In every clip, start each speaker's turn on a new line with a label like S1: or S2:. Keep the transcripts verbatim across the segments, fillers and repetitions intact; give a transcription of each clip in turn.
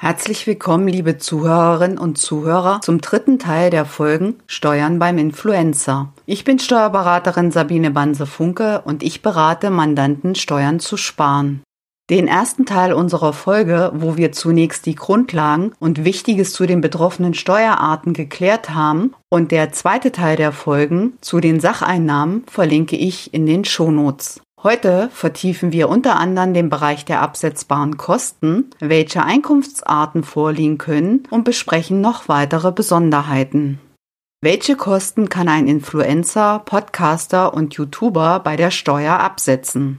S1: Herzlich willkommen, liebe Zuhörerinnen und Zuhörer, zum dritten Teil der Folgen Steuern beim Influencer. Ich bin Steuerberaterin Sabine Banse-Funke und ich berate Mandanten, Steuern zu sparen. Den ersten Teil unserer Folge, wo wir zunächst die Grundlagen und Wichtiges zu den betroffenen Steuerarten geklärt haben, und der zweite Teil der Folgen zu den Sacheinnahmen, verlinke ich in den Shownotes. Heute vertiefen wir unter anderem den Bereich der absetzbaren Kosten, welche Einkunftsarten vorliegen können, und besprechen noch weitere Besonderheiten. Welche Kosten kann ein Influencer, Podcaster und YouTuber bei der Steuer absetzen?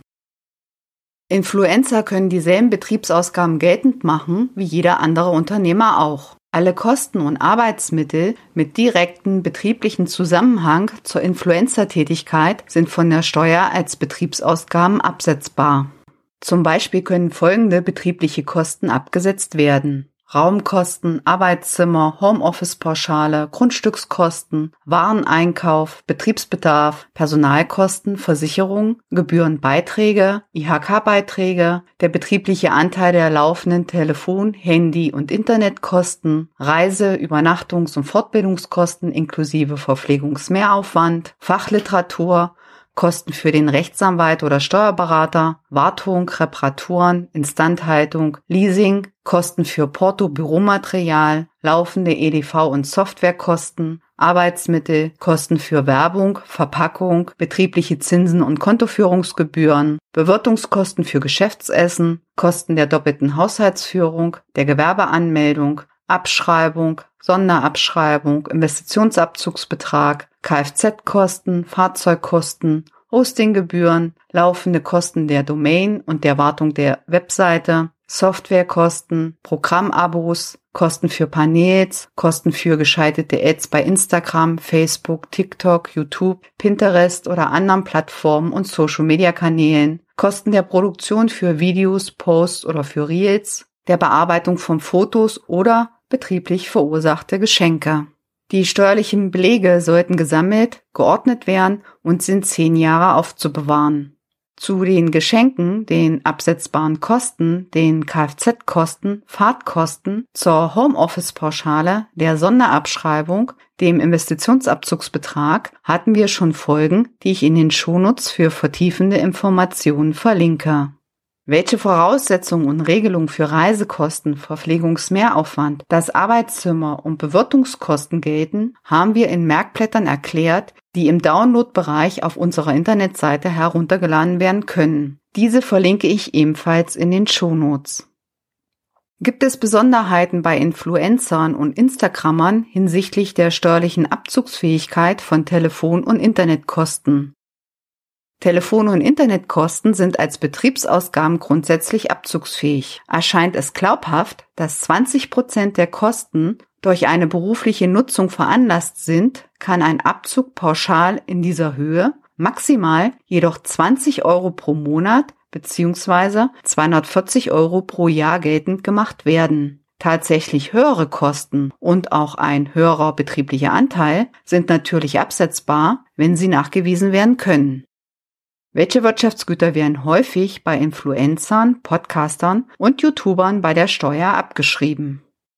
S1: Influencer können dieselben Betriebsausgaben geltend machen wie jeder andere Unternehmer auch. Alle Kosten und Arbeitsmittel mit direktem betrieblichen Zusammenhang zur Influencer-Tätigkeit sind von der Steuer als Betriebsausgaben absetzbar. Zum Beispiel können folgende betriebliche Kosten abgesetzt werden: Raumkosten, Arbeitszimmer, Homeoffice-Pauschale, Grundstückskosten, Wareneinkauf, Betriebsbedarf, Personalkosten, Versicherung, Gebührenbeiträge, I H K-Beiträge, der betriebliche Anteil der laufenden Telefon-, Handy- und Internetkosten, Reise-, Übernachtungs- und Fortbildungskosten inklusive Verpflegungsmehraufwand, Fachliteratur, Kosten für den Rechtsanwalt oder Steuerberater, Wartung, Reparaturen, Instandhaltung, Leasing, Kosten für Porto, Büromaterial, laufende E D V- und Softwarekosten, Arbeitsmittel, Kosten für Werbung, Verpackung, betriebliche Zinsen und Kontoführungsgebühren, Bewirtungskosten für Geschäftsessen, Kosten der doppelten Haushaltsführung, der Gewerbeanmeldung, Abschreibung, Sonderabschreibung, Investitionsabzugsbetrag, Kfz-Kosten, Fahrzeugkosten, Hostinggebühren, laufende Kosten der Domain und der Wartung der Webseite, Softwarekosten, Programmabos, Kosten für Panels, Kosten für geschaltete Ads bei Instagram, Facebook, TikTok, YouTube, Pinterest oder anderen Plattformen und Social-Media-Kanälen, Kosten der Produktion für Videos, Posts oder für Reels, der Bearbeitung von Fotos oder betrieblich verursachte Geschenke. Die steuerlichen Belege sollten gesammelt, geordnet werden und sind zehn Jahre aufzubewahren. Zu den Geschenken, den absetzbaren Kosten, den Kfz-Kosten, Fahrtkosten, zur Homeoffice-Pauschale, der Sonderabschreibung, dem Investitionsabzugsbetrag hatten wir schon Folgen, die ich in den Shownotes für vertiefende Informationen verlinke. Welche Voraussetzungen und Regelungen für Reisekosten, Verpflegungsmehraufwand, das Arbeitszimmer und Bewirtungskosten gelten, haben wir in Merkblättern erklärt, die im Download-Bereich auf unserer Internetseite heruntergeladen werden können. Diese verlinke ich ebenfalls in den Shownotes. Gibt es Besonderheiten bei Influencern und Instagrammern hinsichtlich der steuerlichen Abzugsfähigkeit von Telefon- und Internetkosten? Telefon- und Internetkosten sind als Betriebsausgaben grundsätzlich abzugsfähig. Erscheint es glaubhaft, dass zwanzig Prozent der Kosten durch eine berufliche Nutzung veranlasst sind, kann ein Abzug pauschal in dieser Höhe, maximal jedoch zwanzig Euro pro Monat bzw. zweihundertvierzig Euro pro Jahr geltend gemacht werden. Tatsächlich höhere Kosten und auch ein höherer betrieblicher Anteil sind natürlich absetzbar, wenn sie nachgewiesen werden können. Welche Wirtschaftsgüter werden häufig bei Influencern, Podcastern und YouTubern bei der Steuer abgeschrieben?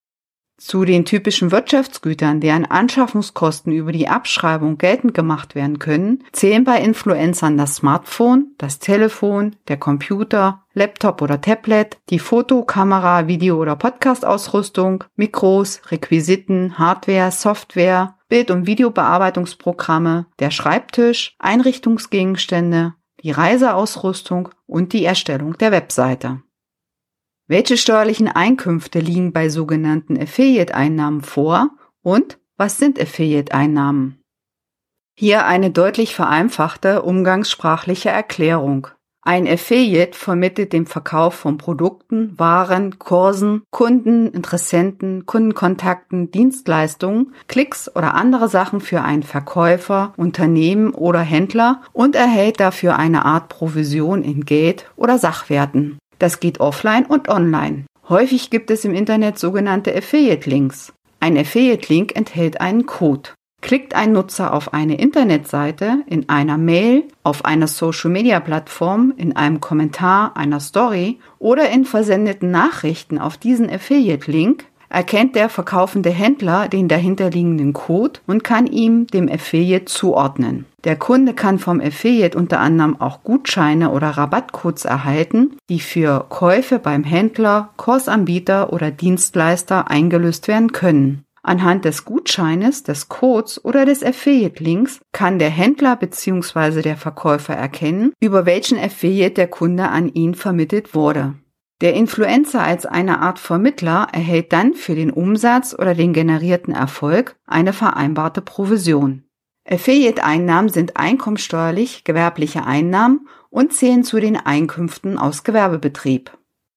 S1: Zu den typischen Wirtschaftsgütern, deren Anschaffungskosten über die Abschreibung geltend gemacht werden können, zählen bei Influencern das Smartphone, das Telefon, der Computer, Laptop oder Tablet, die Foto-, Kamera-, Video- oder Podcast-Ausrüstung, Mikros, Requisiten, Hardware, Software, Bild- und Videobearbeitungsprogramme, der Schreibtisch, Einrichtungsgegenstände, die Reiseausrüstung und die Erstellung der Webseite. Welche steuerlichen Einkünfte liegen bei sogenannten Affiliate-Einnahmen vor und was sind Affiliate-Einnahmen? Hier eine deutlich vereinfachte umgangssprachliche Erklärung. Ein Affiliate vermittelt den Verkauf von Produkten, Waren, Kursen, Kunden, Interessenten, Kundenkontakten, Dienstleistungen, Klicks oder andere Sachen für einen Verkäufer, Unternehmen oder Händler und erhält dafür eine Art Provision in Geld oder Sachwerten. Das geht offline und online. Häufig gibt es im Internet sogenannte Affiliate-Links. Ein Affiliate-Link enthält einen Code. Klickt ein Nutzer auf eine Internetseite, in einer Mail, auf einer Social-Media-Plattform, in einem Kommentar, einer Story oder in versendeten Nachrichten auf diesen Affiliate-Link, erkennt der verkaufende Händler den dahinterliegenden Code und kann ihm dem Affiliate zuordnen. Der Kunde kann vom Affiliate unter anderem auch Gutscheine oder Rabattcodes erhalten, die für Käufe beim Händler, Kursanbieter oder Dienstleister eingelöst werden können. Anhand des Gutscheines, des Codes oder des Affiliate-Links kann der Händler bzw. der Verkäufer erkennen, über welchen Affiliate der Kunde an ihn vermittelt wurde. Der Influencer als eine Art Vermittler erhält dann für den Umsatz oder den generierten Erfolg eine vereinbarte Provision. Affiliate-Einnahmen sind einkommensteuerlich gewerbliche Einnahmen und zählen zu den Einkünften aus Gewerbebetrieb.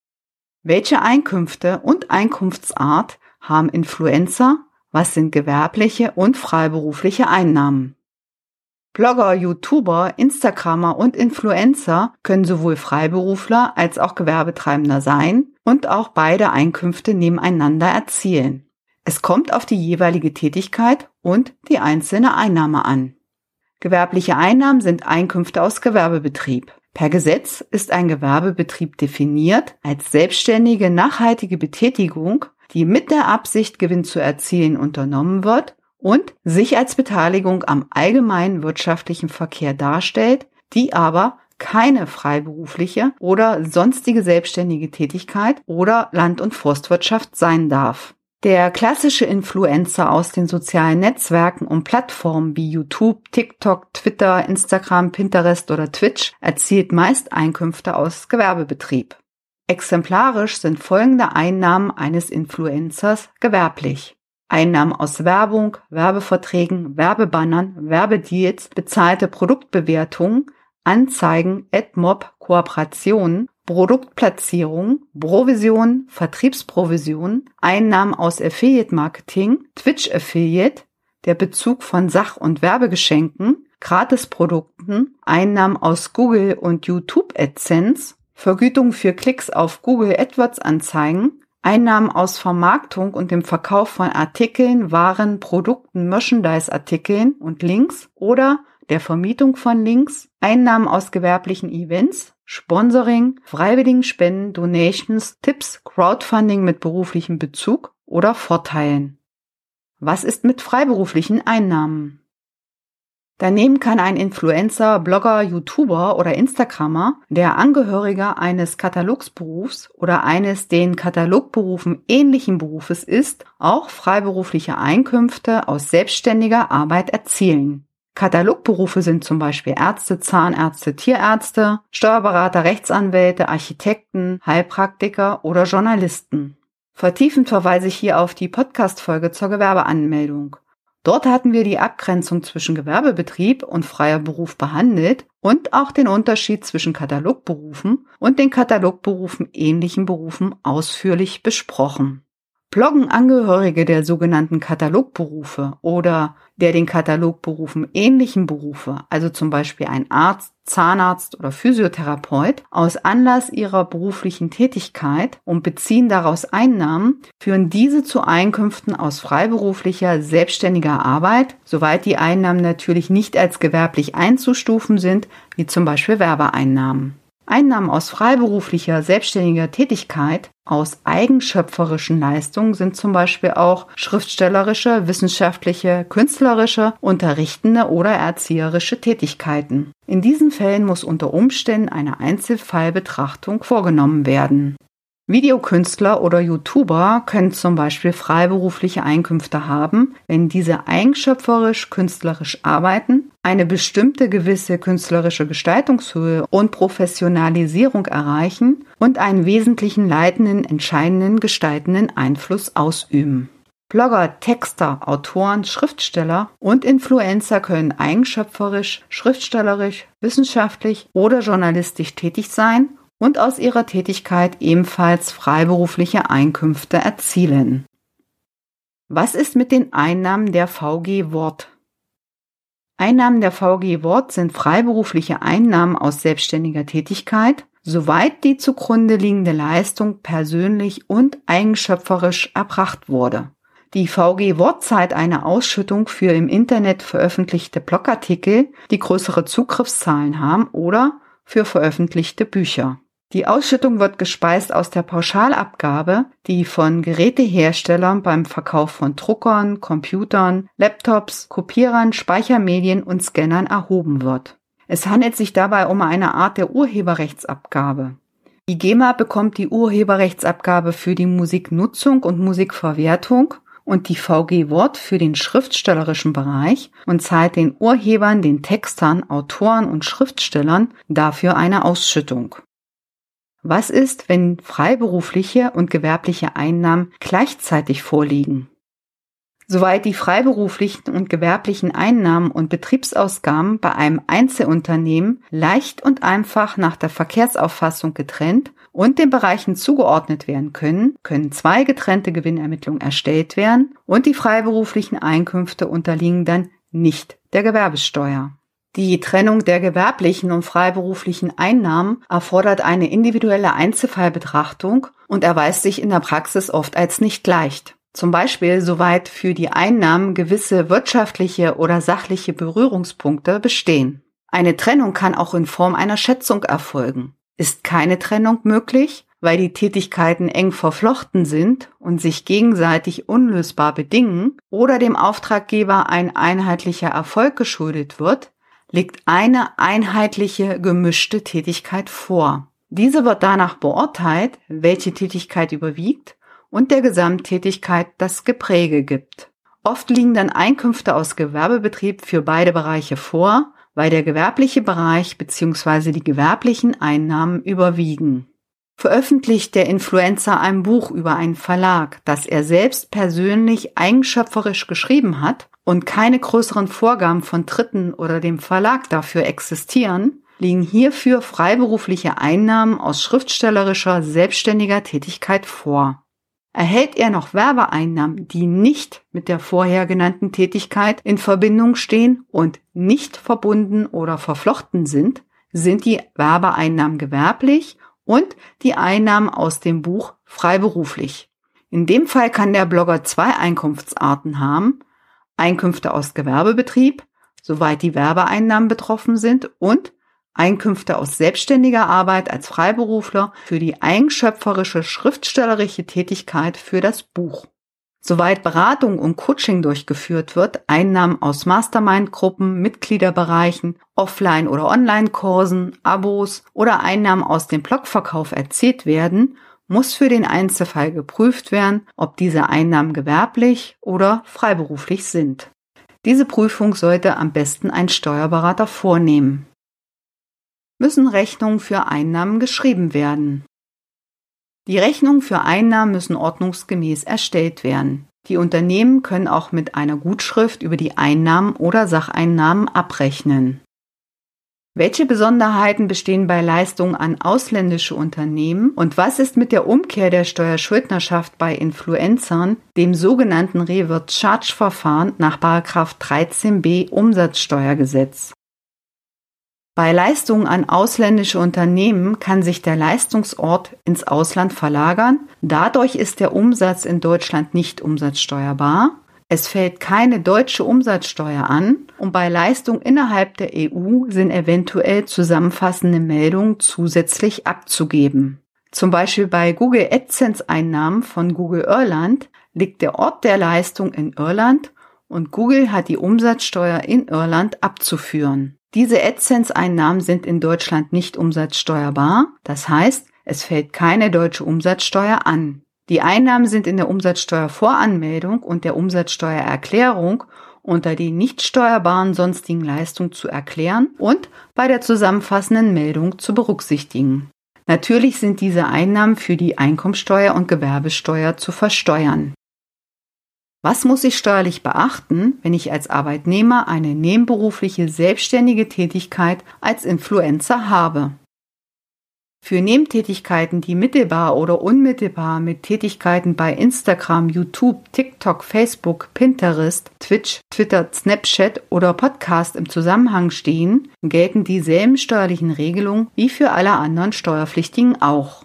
S1: Welche Einkünfte und Einkunftsart haben Influencer? Was sind gewerbliche und freiberufliche Einnahmen? Blogger, YouTuber, Instagrammer und Influencer können sowohl Freiberufler als auch Gewerbetreibender sein und auch beide Einkünfte nebeneinander erzielen. Es kommt auf die jeweilige Tätigkeit und die einzelne Einnahme an. Gewerbliche Einnahmen sind Einkünfte aus Gewerbebetrieb. Per Gesetz ist ein Gewerbebetrieb definiert als selbstständige, nachhaltige Betätigung, die mit der Absicht, Gewinn zu erzielen, unternommen wird und sich als Beteiligung am allgemeinen wirtschaftlichen Verkehr darstellt, die aber keine freiberufliche oder sonstige selbstständige Tätigkeit oder Land- und Forstwirtschaft sein darf. Der klassische Influencer aus den sozialen Netzwerken und Plattformen wie YouTube, TikTok, Twitter, Instagram, Pinterest oder Twitch erzielt meist Einkünfte aus Gewerbebetrieb. Exemplarisch sind folgende Einnahmen eines Influencers gewerblich: Einnahmen aus Werbung, Werbeverträgen, Werbebannern, Werbedeals, bezahlte Produktbewertungen, Anzeigen, AdMob, Kooperationen, Produktplatzierung, Provision, Vertriebsprovision, Einnahmen aus Affiliate-Marketing, Twitch-Affiliate, der Bezug von Sach- und Werbegeschenken, Gratisprodukten, Einnahmen aus Google und YouTube-AdSense, Vergütung für Klicks auf Google AdWords-Anzeigen, Einnahmen aus Vermarktung und dem Verkauf von Artikeln, Waren, Produkten, Merchandise-Artikeln und Links oder der Vermietung von Links, Einnahmen aus gewerblichen Events, Sponsoring, freiwilligen Spenden, Donations, Tipps, Crowdfunding mit beruflichem Bezug oder Vorteilen. Was ist mit freiberuflichen Einnahmen? Daneben kann ein Influencer, Blogger, YouTuber oder Instagrammer, der Angehöriger eines Katalogsberufs oder eines den Katalogberufen ähnlichen Berufes ist, auch freiberufliche Einkünfte aus selbstständiger Arbeit erzielen. Katalogberufe sind zum Beispiel Ärzte, Zahnärzte, Tierärzte, Steuerberater, Rechtsanwälte, Architekten, Heilpraktiker oder Journalisten. Vertiefend verweise ich hier auf die Podcast-Folge zur Gewerbeanmeldung. Dort hatten wir die Abgrenzung zwischen Gewerbebetrieb und freier Beruf behandelt und auch den Unterschied zwischen Katalogberufen und den Katalogberufen ähnlichen Berufen ausführlich besprochen. Bloggen Angehörige der sogenannten Katalogberufe oder der den Katalogberufen ähnlichen Berufe, also zum Beispiel ein Arzt, Zahnarzt oder Physiotherapeut, aus Anlass ihrer beruflichen Tätigkeit und beziehen daraus Einnahmen, führen diese zu Einkünften aus freiberuflicher, selbstständiger Arbeit, soweit die Einnahmen natürlich nicht als gewerblich einzustufen sind, wie zum Beispiel Werbeeinnahmen. Einnahmen aus freiberuflicher, selbstständiger Tätigkeit, aus eigenschöpferischen Leistungen sind zum Beispiel auch schriftstellerische, wissenschaftliche, künstlerische, unterrichtende oder erzieherische Tätigkeiten. In diesen Fällen muss unter Umständen eine Einzelfallbetrachtung vorgenommen werden. Videokünstler oder YouTuber können zum Beispiel freiberufliche Einkünfte haben, wenn diese eigenschöpferisch künstlerisch arbeiten, eine bestimmte gewisse künstlerische Gestaltungshöhe und Professionalisierung erreichen und einen wesentlichen leitenden, entscheidenden, gestaltenden Einfluss ausüben. Blogger, Texter, Autoren, Schriftsteller und Influencer können eigenschöpferisch, schriftstellerisch, wissenschaftlich oder journalistisch tätig sein und aus ihrer Tätigkeit ebenfalls freiberufliche Einkünfte erzielen. Was ist mit den Einnahmen der V G Wort? Einnahmen der V G Wort sind freiberufliche Einnahmen aus selbstständiger Tätigkeit, soweit die zugrunde liegende Leistung persönlich und eigenschöpferisch erbracht wurde. Die V G Wort zahlt eine Ausschüttung für im Internet veröffentlichte Blogartikel, die größere Zugriffszahlen haben, oder für veröffentlichte Bücher. Die Ausschüttung wird gespeist aus der Pauschalabgabe, die von Geräteherstellern beim Verkauf von Druckern, Computern, Laptops, Kopierern, Speichermedien und Scannern erhoben wird. Es handelt sich dabei um eine Art der Urheberrechtsabgabe. Die GEMA bekommt die Urheberrechtsabgabe für die Musiknutzung und Musikverwertung und die V G Wort für den schriftstellerischen Bereich und zahlt den Urhebern, den Textern, Autoren und Schriftstellern dafür eine Ausschüttung. Was ist, wenn freiberufliche und gewerbliche Einnahmen gleichzeitig vorliegen? Soweit die freiberuflichen und gewerblichen Einnahmen und Betriebsausgaben bei einem Einzelunternehmen leicht und einfach nach der Verkehrsauffassung getrennt und den Bereichen zugeordnet werden können, können zwei getrennte Gewinnermittlungen erstellt werden und die freiberuflichen Einkünfte unterliegen dann nicht der Gewerbesteuer. Die Trennung der gewerblichen und freiberuflichen Einnahmen erfordert eine individuelle Einzelfallbetrachtung und erweist sich in der Praxis oft als nicht leicht. Zum Beispiel, soweit für die Einnahmen gewisse wirtschaftliche oder sachliche Berührungspunkte bestehen. Eine Trennung kann auch in Form einer Schätzung erfolgen. Ist keine Trennung möglich, weil die Tätigkeiten eng verflochten sind und sich gegenseitig unlösbar bedingen oder dem Auftraggeber ein einheitlicher Erfolg geschuldet wird, liegt eine einheitliche gemischte Tätigkeit vor. Diese wird danach beurteilt, welche Tätigkeit überwiegt und der Gesamttätigkeit das Gepräge gibt. Oft liegen dann Einkünfte aus Gewerbebetrieb für beide Bereiche vor, weil der gewerbliche Bereich bzw. die gewerblichen Einnahmen überwiegen. Veröffentlicht der Influencer ein Buch über einen Verlag, das er selbst persönlich eigenschöpferisch geschrieben hat und keine größeren Vorgaben von Dritten oder dem Verlag dafür existieren, liegen hierfür freiberufliche Einnahmen aus schriftstellerischer, selbstständiger Tätigkeit vor. Erhält er noch Werbeeinnahmen, die nicht mit der vorher genannten Tätigkeit in Verbindung stehen und nicht verbunden oder verflochten sind, sind die Werbeeinnahmen gewerblich und die Einnahmen aus dem Buch freiberuflich. In dem Fall kann der Blogger zwei Einkunftsarten haben: Einkünfte aus Gewerbebetrieb, soweit die Werbeeinnahmen betroffen sind, und Einkünfte aus selbstständiger Arbeit als Freiberufler für die eigenschöpferische schriftstellerische Tätigkeit für das Buch. Soweit Beratung und Coaching durchgeführt wird, Einnahmen aus Mastermind-Gruppen, Mitgliederbereichen, Offline- oder Online-Kursen, Abos oder Einnahmen aus dem Blogverkauf erzielt werden, muss für den Einzelfall geprüft werden, ob diese Einnahmen gewerblich oder freiberuflich sind. Diese Prüfung sollte am besten ein Steuerberater vornehmen. Müssen Rechnungen für Einnahmen geschrieben werden? Die Rechnungen für Einnahmen müssen ordnungsgemäß erstellt werden. Die Unternehmen können auch mit einer Gutschrift über die Einnahmen oder Sacheinnahmen abrechnen. Welche Besonderheiten bestehen bei Leistungen an ausländische Unternehmen und was ist mit der Umkehr der Steuerschuldnerschaft bei Influencern, dem sogenannten Reverse-Charge-Verfahren nach Paragraph dreizehn b Umsatzsteuergesetz? Bei Leistungen an ausländische Unternehmen kann sich der Leistungsort ins Ausland verlagern. Dadurch ist der Umsatz in Deutschland nicht umsatzsteuerbar. Es fällt keine deutsche Umsatzsteuer an und bei Leistungen innerhalb der E U sind eventuell zusammenfassende Meldungen zusätzlich abzugeben. Zum Beispiel bei Google AdSense-Einnahmen von Google Irland liegt der Ort der Leistung in Irland und Google hat die Umsatzsteuer in Irland abzuführen. Diese AdSense-Einnahmen sind in Deutschland nicht umsatzsteuerbar, das heißt, es fällt keine deutsche Umsatzsteuer an. Die Einnahmen sind in der Umsatzsteuervoranmeldung und der Umsatzsteuererklärung unter die nicht steuerbaren sonstigen Leistungen zu erklären und bei der zusammenfassenden Meldung zu berücksichtigen. Natürlich sind diese Einnahmen für die Einkommensteuer und Gewerbesteuer zu versteuern. Was muss ich steuerlich beachten, wenn ich als Arbeitnehmer eine nebenberufliche selbstständige Tätigkeit als Influencer habe? Für Nebentätigkeiten, die mittelbar oder unmittelbar mit Tätigkeiten bei Instagram, YouTube, TikTok, Facebook, Pinterest, Twitch, Twitter, Snapchat oder Podcast im Zusammenhang stehen, gelten dieselben steuerlichen Regelungen wie für alle anderen Steuerpflichtigen auch.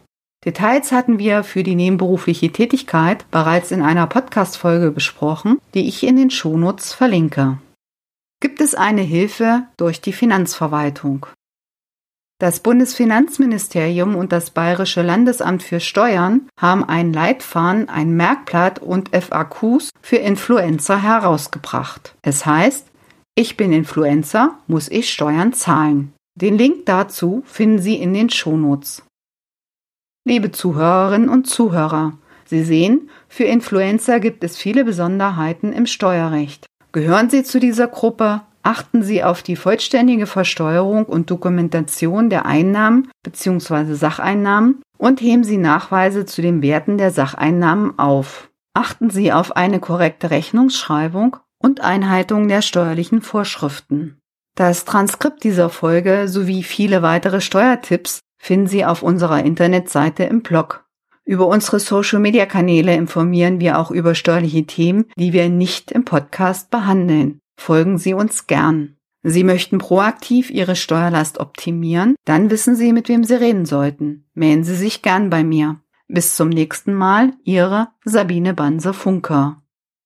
S1: Details hatten wir für die nebenberufliche Tätigkeit bereits in einer Podcast-Folge besprochen, die ich in den Shownotes verlinke. Gibt es eine Hilfe durch die Finanzverwaltung? Das Bundesfinanzministerium und das Bayerische Landesamt für Steuern haben einen Leitfaden, ein Merkblatt und F A Qs für Influencer herausgebracht. Es heißt, ich bin Influencer, muss ich Steuern zahlen? Den Link dazu finden Sie in den Shownotes. Liebe Zuhörerinnen und Zuhörer, Sie sehen, für Influencer gibt es viele Besonderheiten im Steuerrecht. Gehören Sie zu dieser Gruppe? Achten Sie auf die vollständige Versteuerung und Dokumentation der Einnahmen bzw. Sacheinnahmen und heben Sie Nachweise zu den Werten der Sacheinnahmen auf. Achten Sie auf eine korrekte Rechnungsschreibung und Einhaltung der steuerlichen Vorschriften. Das Transkript dieser Folge sowie viele weitere Steuertipps finden Sie auf unserer Internetseite im Blog. Über unsere Social-Media-Kanäle informieren wir auch über steuerliche Themen, die wir nicht im Podcast behandeln. Folgen Sie uns gern. Sie möchten proaktiv Ihre Steuerlast optimieren? Dann wissen Sie, mit wem Sie reden sollten. Melden Sie sich gern bei mir. Bis zum nächsten Mal, Ihre Sabine Banse-Funker.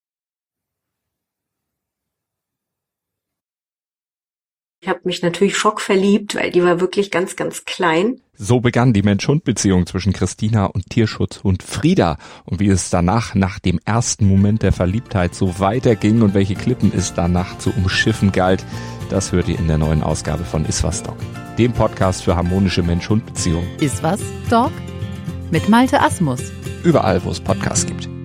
S2: Ich habe mich natürlich schockverliebt, weil die war wirklich ganz, ganz klein.
S3: So begann die Mensch-Hund-Beziehung zwischen Christina und Tierschutzhund Frieda. Und wie es danach, nach dem ersten Moment der Verliebtheit, so weiterging und welche Klippen es danach zu umschiffen galt, das hört ihr in der neuen Ausgabe von Iswas Dog, dem Podcast für harmonische Mensch-Hund-Beziehungen.
S4: Iswas Dog mit Malte Asmus.
S3: Überall, wo es Podcasts gibt.